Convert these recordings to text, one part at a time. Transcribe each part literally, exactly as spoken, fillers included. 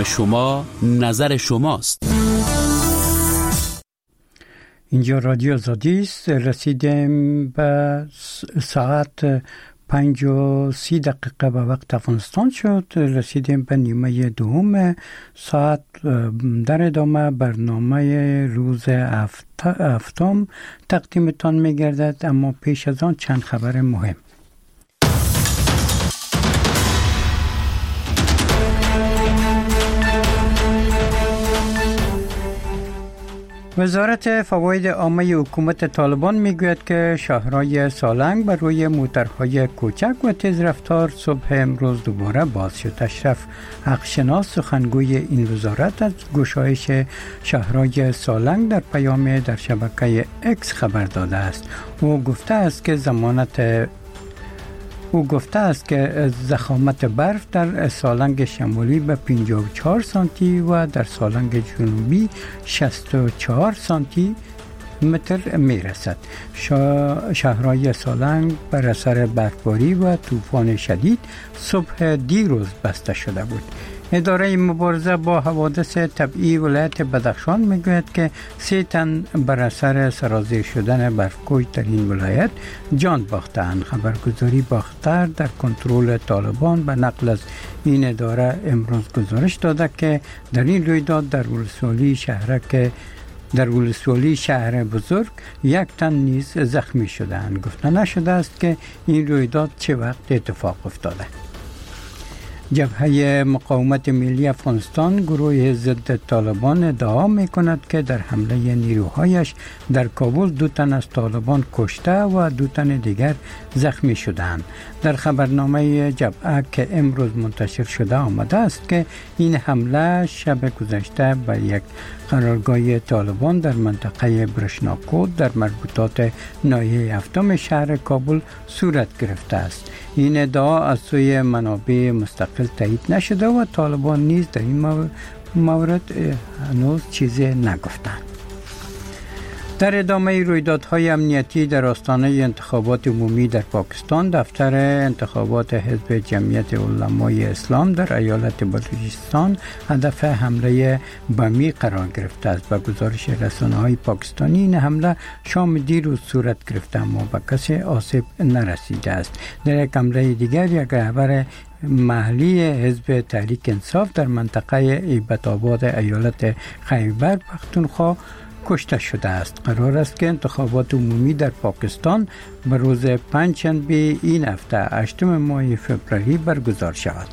شما نظر شماست. اینجا رادیو آزادی است. رسیدیم به ساعت پنج و سی دقیقه به وقت افغانستان شد. رسیدیم به نیمه دوم ساعت. در ادامه برنامه روز هفتم تقدیمتان می گردد، اما پیش از آن چند خبر مهم. وزارت فواید عامه حکومت طالبان میگوید که شهرهای سالنگ بر روی موترهای کوچک و تیز رفتار صبح امروز دوباره باز شد. اشرف حقشناس سخنگوی این وزارت از گشایش شهرهای سالنگ در پیام در شبکه اکس خبر داده است. او گفته است که ضمانت او گفته است که ضخامت برف در سالنگ شمالی به پنجاه و چهار سانتی و در سالنگ جنوبی شصت و چهار سانتی متر می رسد. شهرهای سالنگ بر اثر برفباری و طوفان شدید صبح دیروز بسته شده بود. اداره مبارزه با حوادث طبیعی ولایت بدخشان میگوید که سه تن بر اثر سرازیر شدن برفکوی در این ولایت جان باختند. خبرگزاری باختر در کنترل طالبان به نقل از این اداره امروز گزارش داده که در این رویداد در ولسوالی شهرک در ولسوالی شهر بزرگ یک تن نیز زخمی شدند. گفته نشده است که این رویداد چه وقت اتفاق افتاده. جبهه مقاومت ملی افغانستان گروه ضد طالبان ادعا می کند که در حمله نیروهایش در کابل دو تن از طالبان کشته و دو تن دیگر زخمی شدند. در خبرنامه جبهه که امروز منتشر شده آمده است که این حمله شب گذشته به یک قرارگاه طالبان در منطقه برشناکود در مربوطات ناحیه هفتم شهر کابل صورت گرفته است. این ادعا از سوی منابع مستقل تایید نشده و طالبان نیز در این مورد هنوز چیزی نگفتند. در ادامه رویدادهای امنیتی در آستانه انتخابات عمومی در پاکستان، دفتر انتخابات حزب جمعیت علمای اسلام در ایالت بلوچستان هدف حمله بمی قرار گرفته است. به گزارش رسانه‌های پاکستانی این حمله شام دیروز صورت گرفته اما به کسی آسیب نرسیده است. در یک حمله دیگر یک رهبر محلی حزب تحریک انصاف در منطقه ایبت آباد ایالت خیبر پختونخوا کشته شده است. قرار است که انتخابات عمومی در پاکستان به روز پنجشنبه این هفته هشتم ماه فوریه برگزار شود.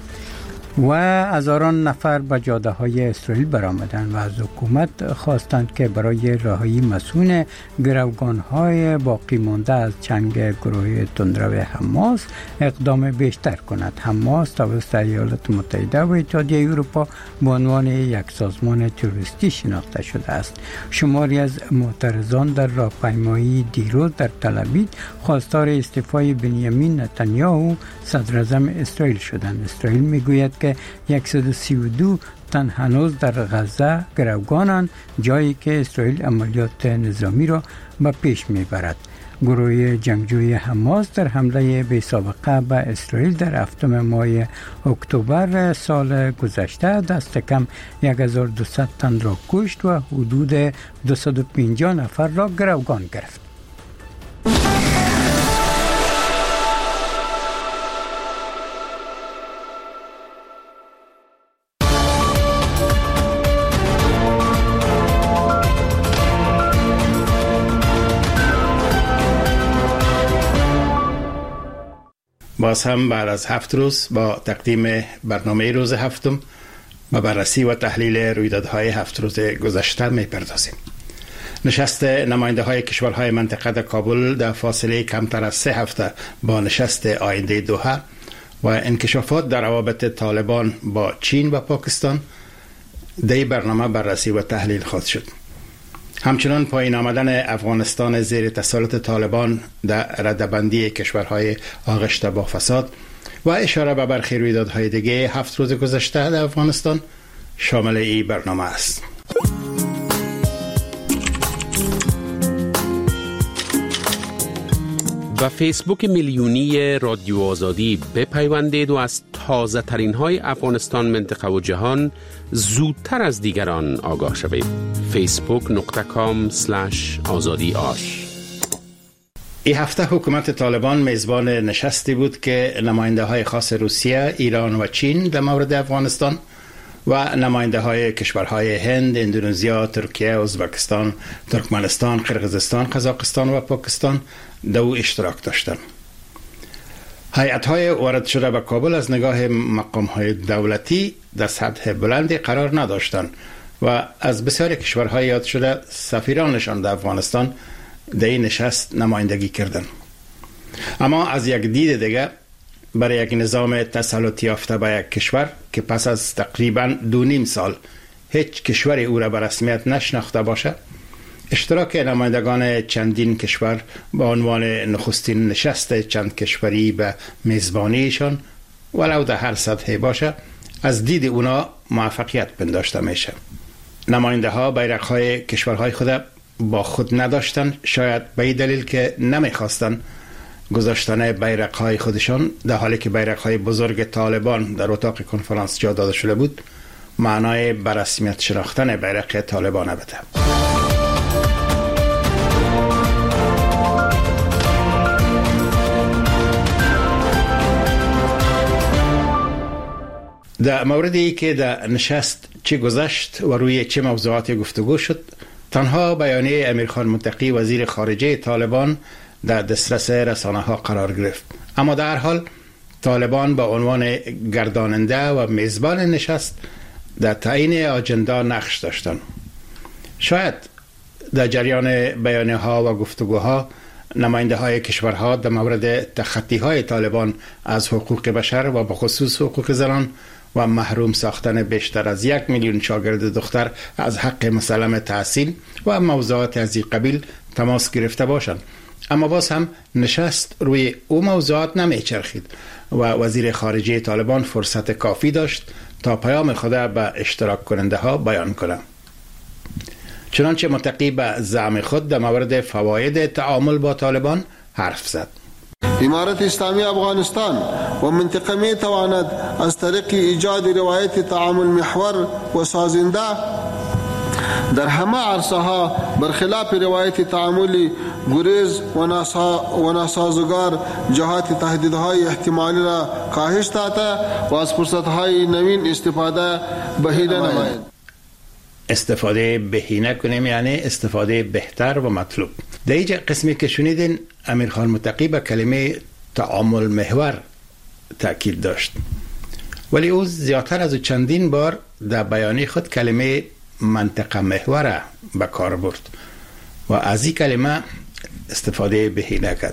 و هزاران نفر به جاده های اسرائیل برآمدند و از حکومت خواستند که برای رهایی مسئول گروگان های باقی مانده از چنگ گروه تندرو حماس اقدام بیشتر کند. حماس توسط ایالات متحده و اتحادیه اروپا به عنوان یک سازمان تروریستی شناخته شده است. شماری از معترضان در راهپیمایی دیروز در تل‌آویو خواستار استعفای بنیامین نتانیاهو صدراعظم اسرائیل شدند. اسرائیل میگوید که صد و سی و دو تن هنوز در غزه گروگانند، جایی که اسرائیل عملیات نظامی را به پیش میبرد. گروه جنگجوی حماس در حمله بی سابقه به اسرائیل در هفتم ماه اکتبر سال گذشته دست کم هزار و دویست تن را کشت و حدود دویست و پنجاه نفر را گروگان گرفت. باز هم بعد از هفت روز با تقدیم برنامه روز هفتم و بررسی و تحلیل رویدادهای هفت روز گذشته می‌پردازیم. نشست نماینده های کشورهای منطقه در کابل در فاصله کمتر از سه هفته با نشست آینده دوحه و انکشافات در روابط طالبان با چین و پاکستان در برنامه بررسی و تحلیل خواهد شد. همچنان پایین آمدن افغانستان زیر تسلط طالبان در ردبندی کشورهای آغشته با فساد و اشاره به برخی رویدادهای دیگه هفت روز گذشته در افغانستان شامل این برنامه است. و فیسبوک میلیونی رادیو آزادی بپیوندید و از تازه ترین های افغانستان، منطقه و جهان زودتر از دیگران آگاه شوید. فیسبوک نقطه کام سلش آزادی آش. این هفته حکومت طالبان میزبان نشستی بود که نماینده های خاص روسیه، ایران و چین در مورد افغانستان و نماینده های کشورهای هند، اندونزیا، ترکیه، ازبکستان، ترکمنستان، قرقیزستان، قزاقستان و پاکستان در او اشتراک داشتند. هیئت‌های وارد شده به کابل از نگاه مقام‌های دولتی در سطح بلندی قرار نداشتند و از بسیاری کشورهای یاد شده سفیرانشان در افغانستان در این نشست نمایندگی کردند. اما از یک دید دیگه برای یک نظام تسلط یافته به یک کشور که پس از تقریباً دو نیم سال هیچ کشوری او را به رسمیت نشناخته باشه، اشتراک نمایندگان چندین کشور به عنوان نخستین نشست چند کشوری به میزبانیشان ولو در هر سطحی باشه از دید اونا موفقیت پنداشته میشه. نماینده ها بیرق های کشورهای خود با خود نداشتن، شاید به این دلیل که نمیخواستن گذاشتن بیرق های خودشان در حالی که بیرق های بزرگ طالبان در اتاق کنفرانس جا داده شده بود معنای به رسمیت شناختن بیرق طالبان بده. در موردی که در نشست چه گذشت و روی چه موضوعاتی گفتگو شد، تنها بیانیه امیرخان متقی وزیر خارجه طالبان در دسترس رسانه ها قرار گرفت. اما در حال طالبان با عنوان گرداننده و میزبان نشست در تعیین آجندا نقش داشتند. شاید در جریان بیانیه ها و گفتگوها نماینده های کشورها در مورد تخطی های طالبان از حقوق بشر و بخصوص حقوق زنان و محروم ساختن بیشتر از یک میلیون شاگرد دختر از حق مسلم تحصیل و موضوعات از این قبیل تماس گرفته باشند. اما باز هم نشست روی او موضوعات نمیچرخید و وزیر خارجه طالبان فرصت کافی داشت تا پیام خود به اشتراک کننده ها بیان کنه. چنانچه متقی به زعم خود در مورد فواید تعامل با طالبان حرف زد. امارت اسلامی افغانستان و منطقه می تواند از طریق ایجاد روایت تعامل محور و سازنده در همه عرصه ها برخلاف روایت تعاملی گریز و ناسازگار جهات تهدیدهای احتمالی را کاهش داده و از فرصتهای نوین استفاده بهینه نماید. استفاده بهینه کنیم یعنی استفاده بهتر و مطلوب. در اینجا قسمی که شنیدین امیرخان متقی به کلمه تعامل محور تأکید داشت، ولی او زیادتر از چندین بار در بیانیه خود کلمه منطقه محور به کار برد و از این کلمه استفاده بهینه کرد.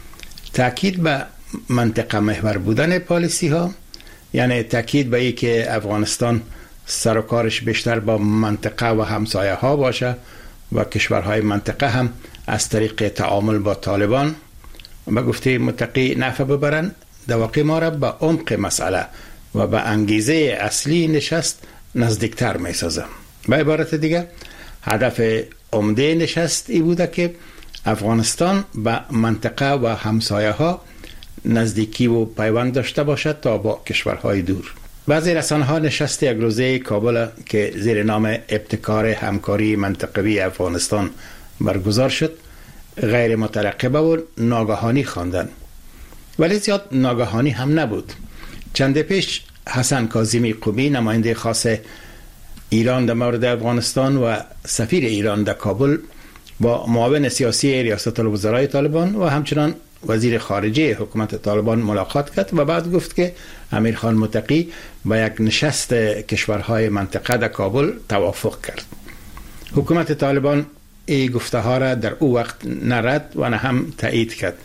تأکید به منطقه محور بودن پالیسی ها یعنی تأکید به این که افغانستان سر و کارش بیشتر با منطقه و همسایه ها باشه و کشورهای منطقه هم از طریق تعامل با طالبان به گفته متقی نفع ببرن، در واقع ما را به عمق مسئله و به انگیزه اصلی نشست نزدیکتر می سازه. به عبارت دیگه هدف عمده نشست ای بوده که افغانستان به منطقه و همسایه ها نزدیکی و پیوند داشته باشد تا با کشورهای دور. بعضی رسانه ها نشست یک روزه کابل که زیر نام ابتکار همکاری منطقوی افغانستان برگزار شد غیر مترقبه و ناگهانی خواندند، ولی زیاد ناگهانی هم نبود. چند پیش حسن کاظمی قمی نماینده خاص ایران در مورد افغانستان و سفیر ایران در کابل با معاون سیاسی ریاست الوزرای طالبان و همچنان وزیر خارجه حکومت طالبان ملاقات کرد و بعد گفت که امیرخان متقی با یک نشست کشورهای منطقه در کابل توافق کرد. حکومت طالبان این گفته ها را در او وقت نرد و نه هم تایید کرد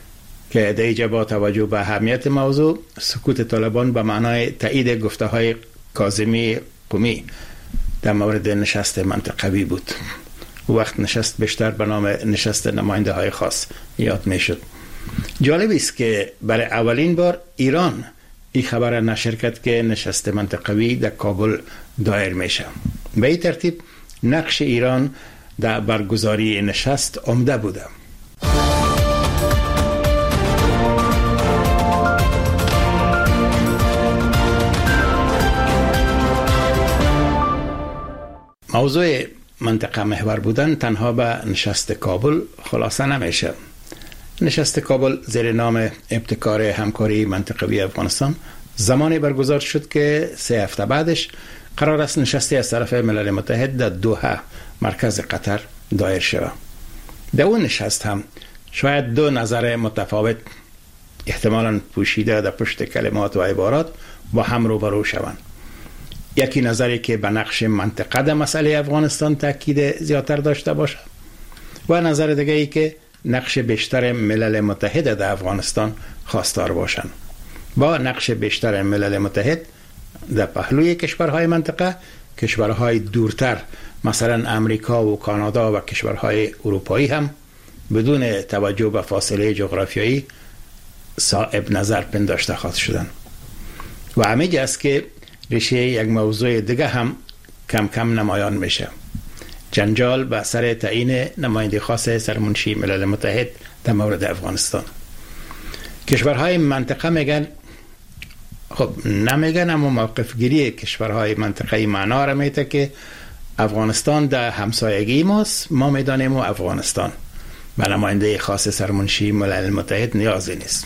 که در اینجا با توجه به اهمیت موضوع سکوت طالبان به معنای تایید گفته های کاظمی قمی در مورد نشست منطقوی بود. وقت نشست بیشتر به نام نشست نماینده های خاص یاد می شد. جالب است که برای اولین بار ایران این خبر نشر کرد که نشست منطقوی در کابل دایر میشه. به این ترتیب نقش ایران در برگزاری نشست عمده بوده. موضوع منطقه محور بودن تنها به نشست کابل خلاصه نمیشه. نشست کابل زیر نام ابتکار همکاری منطقوی افغانستان زمانی برگزار شد که سه هفته بعدش قرار است نشستی از طرف ملل متحد در دوحه مرکز قطر دایر شود. در اون نشست هم شاید دو نظر متفاوت احتمالاً پوشیده در پشت کلمات و عبارات با هم روبرو شوند. یکی نظری که به نقش منطقه در مسئله افغانستان تاکید زیادتر داشته باشد و نظر دیگه ای که نقش بیشتر ملل متحد در افغانستان خواستار باشند. با نقش بیشتر ملل متحد در پهلوی کشورهای منطقه، کشورهای دورتر مثلا امریکا و کانادا و کشورهای اروپایی هم بدون توجه به فاصله جغرافیایی صاحب نظر پنداشته خواهد شدن. و همین است که ریشه یک موضوع دیگه هم کم کم نمایان میشه. جنجال به سر تعیین نماینده خاص سرمنشی ملل متحد در مورد افغانستان. کشورهای منطقه میگن، خب نمیگن، اما موقف گیری کشورهای منطقه معنا را میده که افغانستان در همسایگی ماست، ما میدانیم و افغانستان به نماینده خاص سرمنشی ملل متحد نیازی نیست.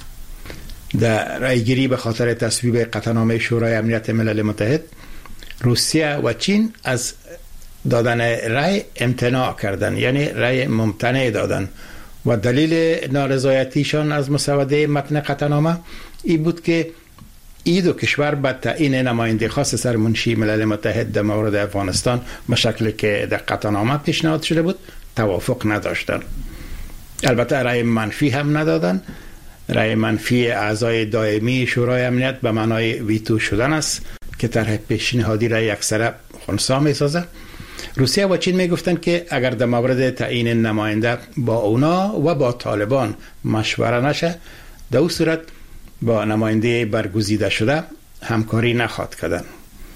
در رایگیری به خاطر تصویب قطعنامه شورای امنیت ملل متحد، روسیه و چین از دادن رای امتناع کردن، یعنی رای ممتنع دادن و دلیل نارضایتیشان از مسوده متن قطعنامه این بود که این دو کشور به تعیین نماینده خاص سرمنشی ملل متحد در مورد افغانستان به شکلی که در قطعنامه پیشنهاد شده بود توافق نداشتند. البته رای منفی هم ندادن. رای منفی اعضای دائمی شورای امنیت به معنای ویتو شدن است که طرح پیشنهادی را یکسره خنثی می‌سازد. روسیه و چین میگفتند که اگر در مورد تعیین نماینده با اونا و با طالبان مشوره نشه، در اون صورت با نماینده برگزیده شده همکاری نخواهد کردن.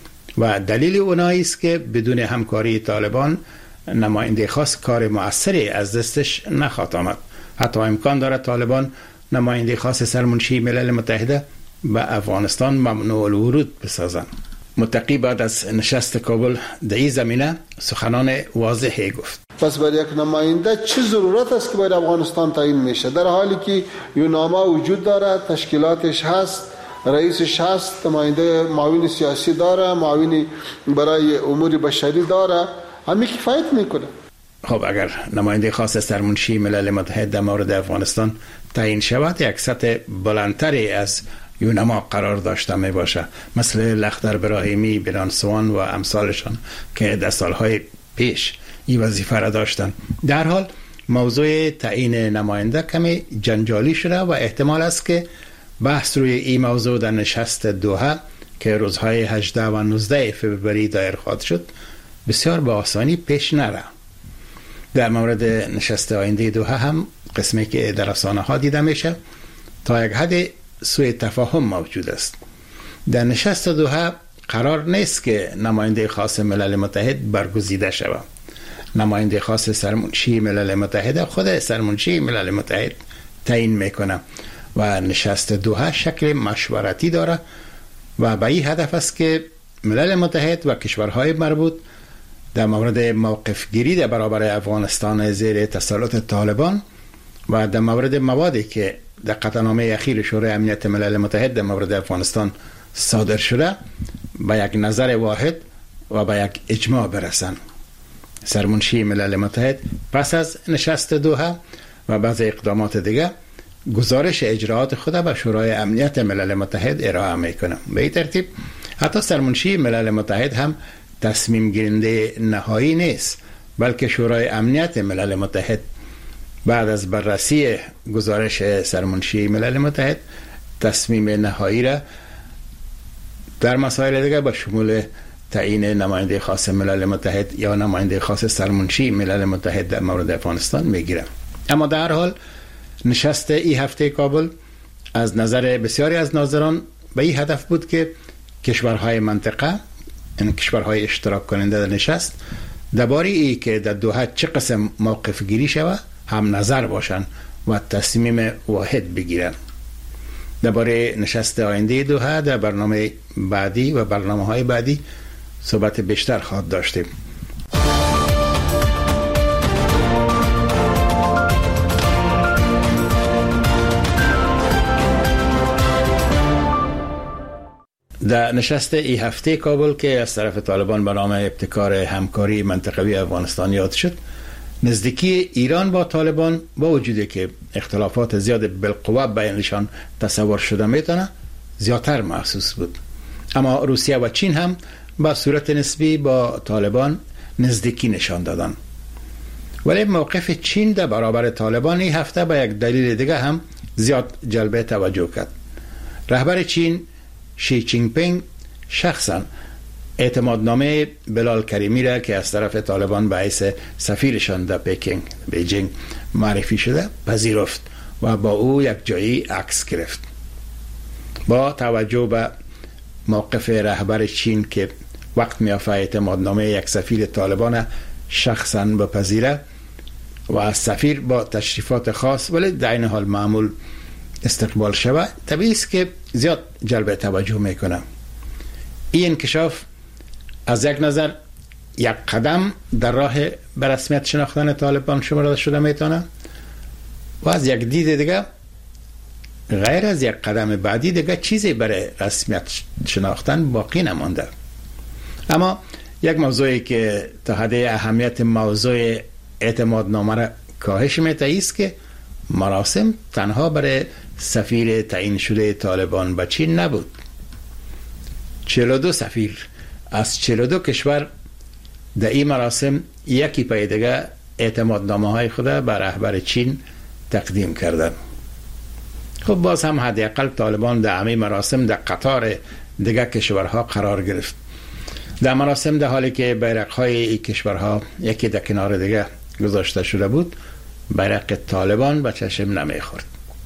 و دلیل اونایی است که بدون همکاری طالبان نماینده خاص کار مؤثری از دستش نخواهد آمد. حتی امکان دارد طالبان نماینده خاص سرمنشی ملل متحد به افغانستان ممنوع الورود بسازند. متقی بعد از نشست کابل در این زمینه سخنان واضحی گفت. پس برای یک نماینده چه ضرورت است که برای افغانستان تعیین میشه؟ در حالی که یه نامه وجود داره، تشکیلاتش هست، رئیسش هست، نماینده معاون سیاسی داره، معاون برای امور بشری داره، همین کفایت میکنه. خب اگر نماینده خاص سرمنشی ملل متحد در مورد افغانستان تعیین شود، یک سطح بلندتری از یونما قرار داشته می باشه، مثل لخدر براهیمی، برانسوان و امثالشان که در سالهای پیش این وظیفه را داشتن. در حال موضوع تعیین نماینده کمی جنجالی شده و احتمال است که بحث روی این موضوع در نشست دوحه که روزهای هجده و نوزده فوریه دایر خواهد شد بسیار به آسانی پیش نره. در مورد نشست آینده دوحه هم قسمی که در رسانه ها دیده میشه تا یک حد سوء تفاهم موجود است. در نشست دوحه قرار نیست که نماینده خاص ملل متحد برگزیده شود. نماینده خاص سرمنشی ملل متحد خود سرمنشی ملل متحد تعیین میکنه و نشست دوحه شکل مشورتی داره و به این هدف است که ملل متحد و کشورهای مربوط در مورد موقف گیری در برابر افغانستان زیر تسلط طالبان و در مورد موادی که در قطعنامه اخیر شورای امنیت ملل متحد در مورد افغانستان صادر شده به یک نظر واحد و به یک اجماع برسند. سرمنشی ملل متحد پس از نشست دوحه و بعض اقدامات دیگه گزارش اجراات خود به شورای امنیت ملل متحد ارائه میکنه. به این ترتیب حتی سرمنشی ملل متحد هم تصمیم گیرنده نهایی نیست، بلکه شورای امنیت ملل متحد بعد از بررسی گزارش سرمنشی ملل متحد تصمیم نهایی را در مسائل دیگه به شمول تعیین نماینده خاص ملل متحد یا نماینده خاص سرمنشی ملل متحد در مورد افغانستان میگیره. اما در حال نشست این هفته کابل از نظر بسیاری از ناظران به این هدف بود که کشورهای منطقه، این کشورهای اشتراک کننده در نشست، درباره ای که در دوحه چه قسم موقف گیری شود هم نظر باشن و تصمیم واحد بگیرن. درباره نشست آینده دوحه در برنامه بعدی و برنامه های بعدی صحبت بیشتر خواهد داشتیم. در نشست ای هفته کابل که از طرف طالبان به نام ابتکار همکاری منطقوی افغانستان یاد شد، نزدیکی ایران با طالبان با وجودی که اختلافات زیاد بالقوه بینشان تصور شده میتونه زیادتر محسوس بود، اما روسیه و چین هم با صورت نسبی با طالبان نزدیکی نشان دادن. ولی موقف چین در برابر طالبان این هفته به یک دلیل دیگه هم زیاد جلب توجه کرد. رهبر چین شی جین پینگ شخصا اعتمادنامه بلال کریمی را که از طرف طالبان به حیث سفیرشان در پکینگ بیجینگ معرفی شده پذیرفت و با او یک جایی عکس گرفت. با توجه به موقف رهبر چین که وقت میافته اعتمادنامه یک سفیر طالبان شخصا بپذیره و از سفیر با تشریفات خاص ولی در این حال معمول استقبال شود، طبیعی است که زیاد جلب توجه میکنه. این انکشاف از یک نظر یک قدم در راه به رسمیت شناختن طالبان شمرده شده میتونه و از یک دید دیگه غیر از یک قدم بعدی دیگه چیزی برای رسمیت شناختن باقی نمانده. اما یک موضوعی که تا حد اهمیت موضوع اعتمادنامه را کاهش میده است که مراسم تنها برای سفیر تعیین شده طالبان به چین نبود. چهل و دو سفیر از چهل و دو کشور در این مراسم یکی پای دیگه اعتمادنامه های خود به رهبر چین تقدیم کردند. خب باز هم حداقل طالبان در همه مراسم در قطار دیگه کشورها قرار گرفت. در مراسم در حالی که بیرق های این کشورها یکی در کنار دیگه گذاشته شده بود، بیرق طالبان به چشم نمیخورد.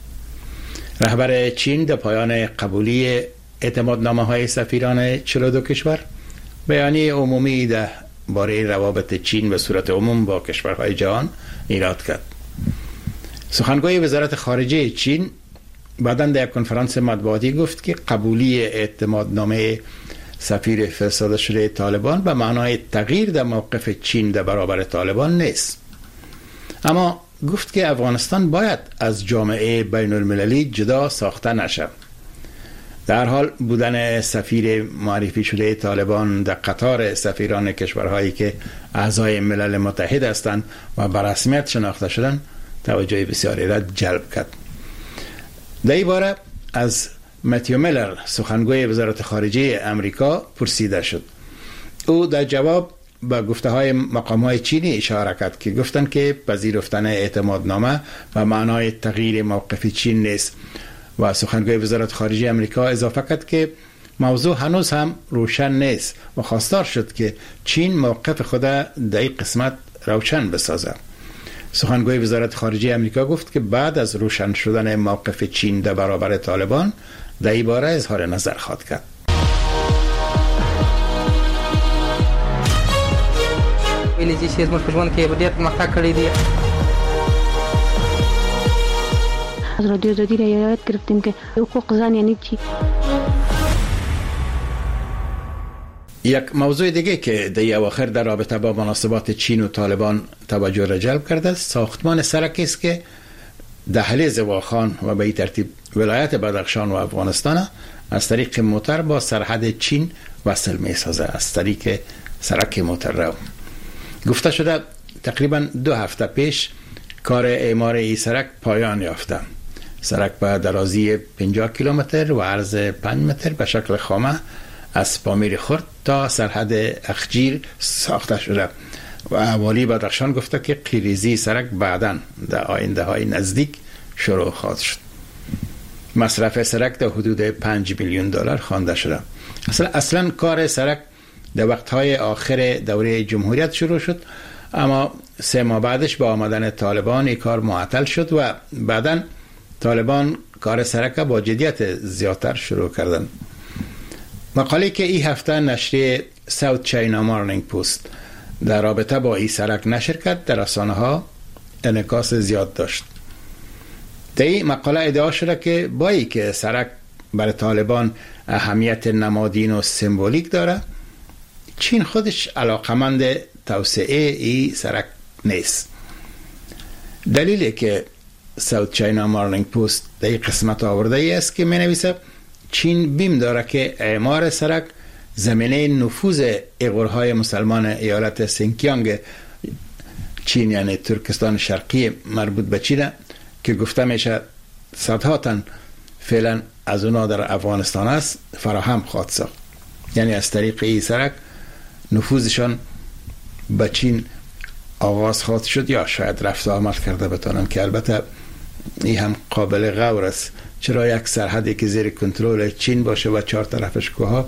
رهبر چین در پایان قبولی اعتمادنامه های سفیران چهل و دو کشور بیانیه عمومی در باره روابط چین به صورت عموم با کشورهای جهان ایراد کرد. سخنگوی وزارت خارجه چین بعداً در یک کنفرانس مطبوعاتی گفت که قبولی اعتمادنامه سفیر فرستاده شده طالبان به معنای تغییر در موقف چین در برابر طالبان نیست، اما گفت که افغانستان باید از جامعه بین المللی جدا ساخته نشد. در حال بودن سفیر معرفی شده طالبان در قطار سفیران کشورهایی که اعضای ملل متحد هستند و به رسمیت شناخته شدند توجه بسیاری را جلب کرد. در این باره از متیو میلر سخنگوی وزارت خارجه امریکا پرسیده شد. او در جواب به گفته های مقام های چینی اشاره کرد که گفتند که پذیرفتن اعتمادنامه به معنای تغییر موقف چین نیست و سخنگوی وزارت خارجه امریکا اضافه کرد که موضوع هنوز هم روشن نیست و خواستار شد که چین موقف خود در این قسمت روشن بسازد. سخنگوی وزارت خارجه امریکا گفت که بعد از روشن شدن موقف چین در برابر طالبان در این باره اظهار نظر خواهد کرد. ویلې چې زموږ په ژوند کې ډېر پرمختګ کړی دی. از رادیو آزادی را یاد گرفتیم که حقوق زن یعنی چی. یک موضوع دیگه که در اواخر در رابطه با مناسبات چین و طالبان توجه را جلب کرده است ساختمان سرکی است که دهلیز واخان و به این ترتیب ولایت بدخشان و افغانستان از طریق موتر با سرحد چین وصل می سازه. از طریق سرک موتر را گفته شده تقریبا دو هفته پیش کار اعمار این سرک پایان یافته. سرک با درازی پنجاه کیلومتر و عرض پنج متر به شکل خامه از پامیر خرد تا سرحد اخجیر ساخته شده و اوالی بدخشان گفته که قیریزی سرک بعداً در آینده های نزدیک شروع خواهد شد. مصرف سرک در حدود پنج میلیون دلار خوانده شده. اصلا اصلا کار سرک در وقتهای آخر دوره جمهوریت شروع شد، اما سه ماه بعدش با آمدن طالبان این کار معطل شد و بعداً طالبان کار سرک با جدیت زیادتر شروع کردند. مقاله که این هفته نشریه ساوت چاینا مارنینگ پوست در رابطه با این سرک نشر کرد در رسانه ها انعکاس زیاد داشت. در این مقاله ادعا شده که با ای که سرک برای طالبان اهمیت نمادین و سمبولیک داره، چین خودش علاقمند توسعه این سرک نیست. دلیلی که ساوت چاینا مارنینگ پوست در این قسمت آورده ای است که می نویسه چین بیم داره که اعمار سرک زمینه نفوذ ایغورهای مسلمان ایالت سینکیانگ چین، یعنی ترکستان شرقی مربوط به چین، که گفته میشه صدها تن فعلا از اونا در افغانستان است، فراهم خواهد ساخت. یعنی از طریق این سرک نفوذشان به چین آغاز خواهد شد، یا شاید رفت و آمد کرده بتانن، که البته این هم قابل غور است. چرا یک سرحدی که زیر کنترل چین باشه و چهار طرفش کوها،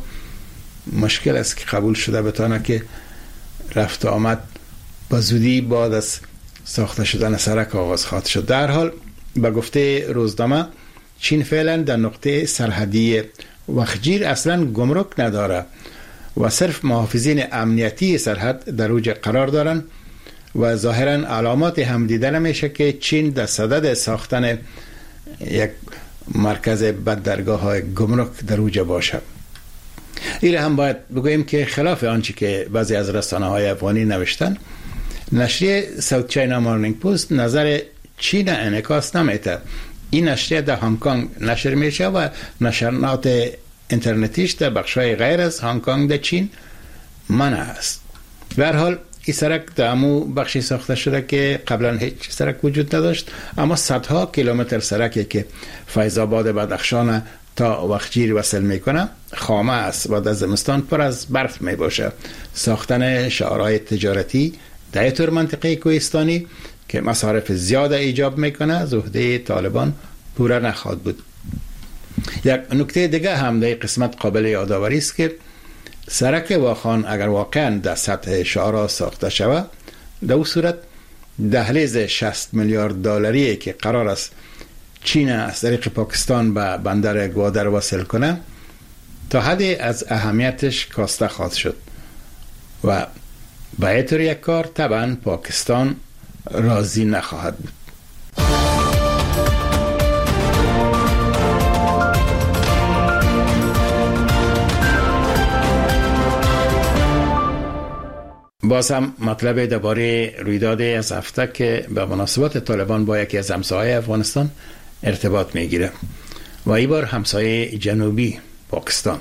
مشکل است که قبول شده بتانه که رفت و آمد با زودی بعد از ساخته شدن سرک آغاز خواهد شد. در حال به گفته روزنامه چین فعلا در نقطه سرحدی وخجیر اصلا گمرک نداره و صرف محافظین امنیتی سرحد در اوج قرار دارن و ظاهرا علامات هم دیده نمیشه که چین در صدد ساختن یک مرکز بندرگاه های گمرک در اوج باشه. این هم باید بگوییم که خلاف آنچه که بعضی از رسانه های افغانی نوشتن، نشریه ساوت چاینا مورنینگ پست نظر چین انعکاس نمیده. این نشریه در هنگ کنگ نشر میشه و نشریات اینترنتیش در بخش‌های غیر از هنگ کنگ در چین منع است. به هر حال این سرک در امو بخشی ساخته شده که قبلا هیچ سرک وجود نداشت، اما صدها کیلومتر سرکی که فیض آباد بدخشان تا وخجیر وصل میکنه خامه است و در زمستان پر از برف می باشه. ساختن شعارهای تجارتی در اینطور منطقه کوهستانی که مصارف زیاد ایجاب میکنه از عهده طالبان پوره نخواهد بود. یک نکته دیگه هم در قسمت قابل یادآوری است که سرک واخان اگر واقعا در سطح شعارها ساخته شود، در اون صورت دهلیز شصت میلیارد دلاری که قرار است چین از طریق پاکستان به بندر گوادر وصل کنه تا حدی از اهمیتش کاسته خواهد شد و به اینطور یک کار طبعا پاکستان راضی نخواهد بود. باز هم مطلب درباره رویداد از هفته که به مناسبت طالبان با یکی از همسایه افغانستان ارتباط میگیره و این بار همسایه جنوبی پاکستان.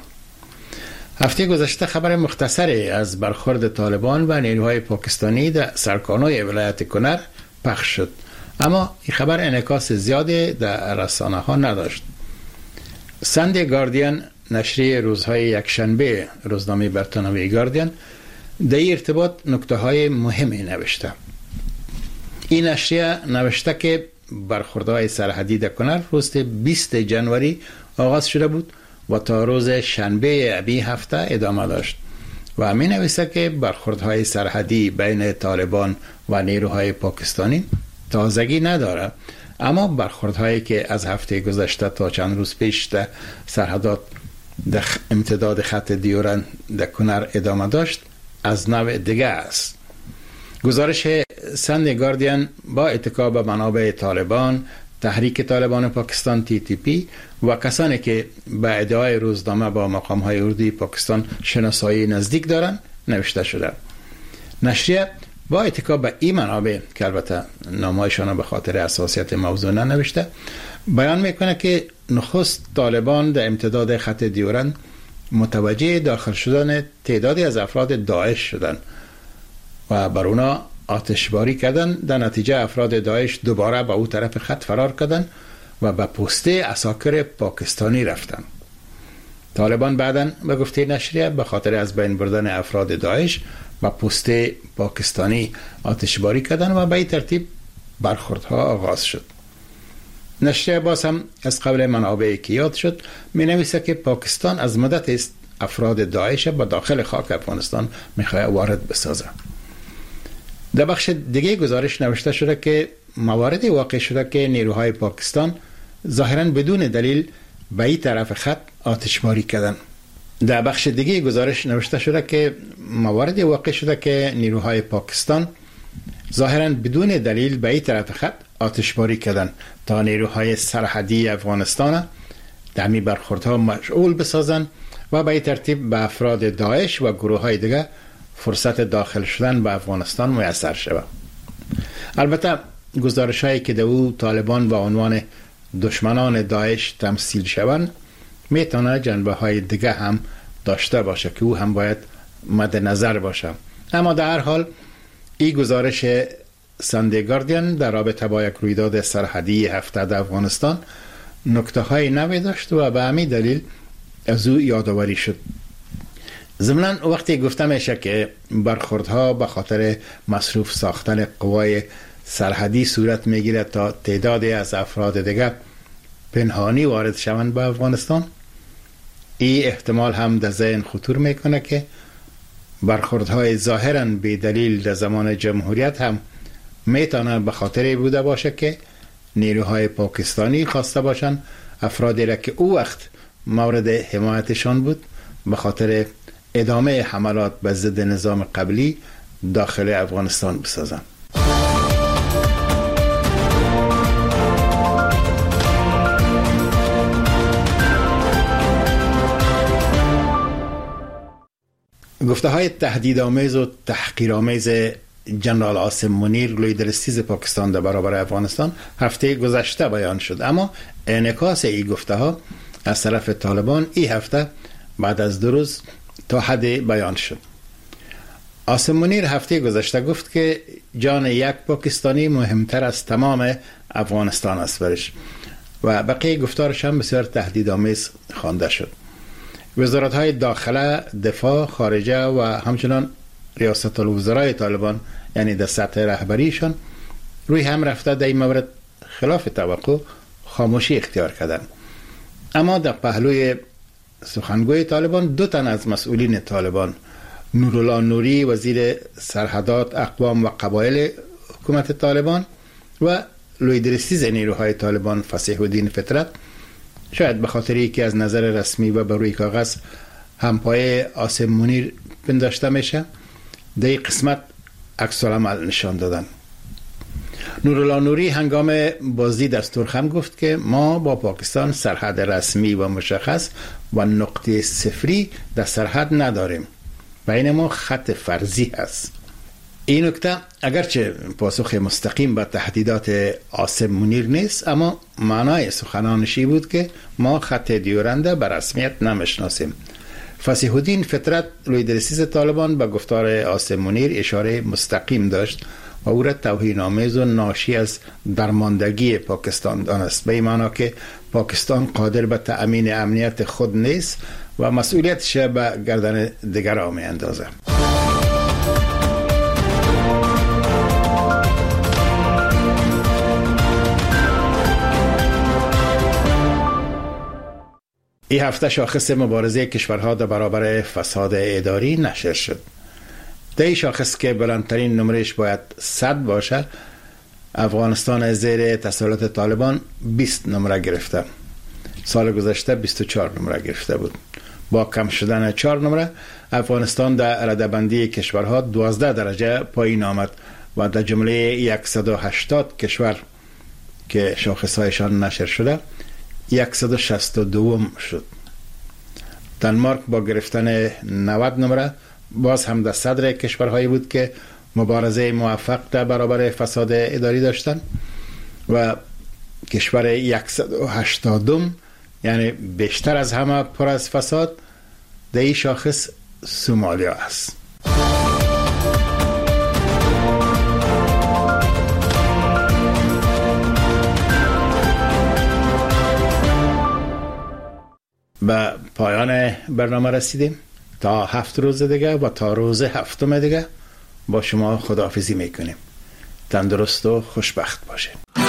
هفته گذشته خبر مختصری از برخورد طالبان و نیروهای پاکستانی در سرکانای ولایت کنر پخش شد، اما این خبر انعکاس زیادی در رسانه ها نداشت. ساندی گاردین، نشریه روزهای یکشنبه روزنامه برتانوی گاردین، در این ارتباط نکته های مهمی نوشته. این نشریه نوشته که برخوردهای سرحدی در کنر روز بیست جنوری آغاز شده بود و تا روز شنبه ابی هفته ادامه داشت و می نویسه که برخوردهای سرحدی بین طالبان و نیروهای پاکستانی تازگی نداره، اما برخوردهایی که از هفته گذشته تا چند روز پیش در سرحدات در امتداد خط دیورند در کنر ادامه داشت از نوع دیگه است. گزارش ساندی گاردین با اتکا به منابع طالبان، تحریک طالبان پاکستان تی تی پی و کسانی که به ادعای روزنامه با مقام‌های اردوی پاکستان شناسایی نزدیک دارند نوشته شده. نشریه با اتکا به این منابع که البته نامه‌هایشان به خاطر حساسیت موضوع ننوشته، بیان میکنه که نخست طالبان در امتداد خط دیورند متوجه داخل شدن تعدادی از افراد داعش شدند و بر اونا آتشباری کردن. در نتیجه افراد داعش دوباره به او طرف خط فرار کردن و به پسته عساکر پاکستانی رفتن. طالبان بعداً به گفته نشریه به خاطر از بین بردن افراد داعش و پسته پاکستانی آتشباری کردن و به این ترتیب برخوردها آغاز شد. نشریه باز هم از قبل منابعی که یاد شد می نویسه که پاکستان از مدت است افراد داعش به داخل خاک افغانستان میخواه وارد بسازه. در بخش دیگه گزارش نوشته شده که مواردی واقع شده که نیروهای پاکستان ظاهراً بدون دلیل به این طرف خط آتشباری کردن. در بخش دیگه گزارش نوشته شده که مواردی واقع شده که نیروهای پاکستان ظاهراً بدون دلیل به این طرف خط آتشباری کردن تا نیروهای سرحدی افغانستان در می برخوردها مشغول بسازن و به این ترتیب به افراد داعش و گروه های دیگه فرصت داخل شدن به افغانستان میسر شود. البته گزارش هایی که در او طالبان با عنوان دشمنان داعش تمثیل شوند میتونه جنبه های دیگه هم داشته باشه که او هم باید مد نظر باشه. اما در هر حال این گزارش ساندی گاردین در رابطه با یک رویداد سرحدی هفته در افغانستان نکته های نوی داشت و به همین دلیل از او یادآوری شد. ضمناً وقتی گفته میشه که برخوردها به خاطر مصروف ساختن قوای سرحدی صورت میگیره تا تعدادی از افراد دیگر پنهانی وارد شوند به افغانستان، این احتمال هم در ذهن خطور میکنه که برخوردهای ظاهراً بی دلیل در زمان جمهوریت هم میتونه به خاطر بوده باشه که نیروهای پاکستانی خواسته باشن افرادی را که او وقت مورد حمایتشان بود به خاطر ادامه حملات به ضد نظام قبلی داخل افغانستان بسازن. گفته های تهدیدآمیز و تحقیرآمیز جنرال عاصم منیر لیدرستیز پاکستان در برابر افغانستان هفته گذشته بیان شد، اما انعکاس این گفته ها از طرف طالبان این هفته بعد از دو روز تا حد بیان شد. عاصم منیر هفته گذشته گفت که جان یک پاکستانی مهمتر از تمام افغانستان است برش و بقیه گفتارش هم بسیار تهدیدآمیز خوانده شد. وزارت های داخله، دفاع، خارجه و همچنان ریاست الوزرای طالبان یعنی در سطح رهبریشان روی هم رفته در این مورد خلاف توقع خاموشی اختیار کردن. اما در پهلوی سخنگوی طالبان دو تن از مسئولین طالبان، نورالله نوری وزیر سرحدات، اقوام و قبایل حکومت طالبان و لیدرستیز نیروهای طالبان فصیح الدین فطرت، شاید به خاطر یکی از نظر رسمی و بر روی کاغذ همپای عاصم منیر پنداشته میشه، در این قسمت عکس العمل نشان دادن. نورالله نوری هنگام بازدید دستورخم گفت که ما با پاکستان سرحد رسمی و مشخص و نقطه صفری در سرحد نداریم، بین ما خط فرضی است. این نکته اگرچه پاسخ مستقیم به تهدیدات عاصم منیر نیست، اما معنای سخنانشی بود که ما خط دیورنده به رسمیت نمیشناسیم. فصیح الدین فطرت لیدرستیز طالبان به گفتار عاصم منیر اشاره مستقیم داشت و او را توهین‌آمیز و ناشی از درماندگی پاکستان دانست، به این معنا که پاکستان قادر به تأمین امنیت خود نیست و مسئولیتش به گردن دیگران می‌اندازه. این هفته شاخص مبارزه کشورها در برابر فساد اداری نشر شد. در این شاخص که بلندترین نمرش باید صد باشه، افغانستان زیر تسلط طالبان بیست نمره گرفته. سال گذشته بیست و چهار نمره گرفته بود. با کم شدن چهار نمره افغانستان در رده‌بندی کشورها دوازده درجه پایین آمد و در جمله صد و هشتاد کشور که شاخصهایشان نشر شده صد و شصت و دو شد. دانمارک با گرفتن نود نمره باز هم در صدر کشورهایی بود که مبارزه موفق در برابر فساد اداری داشتند و کشور صد و هشتاد یعنی بیشتر از همه پر از فساد در این شاخص سومالیا است. به پایان برنامه رسیدیم. تا هفت روز دیگه و تا روز هفتم دیگه با شما خداحافظی میکنیم. تندرست و خوشبخت باشید.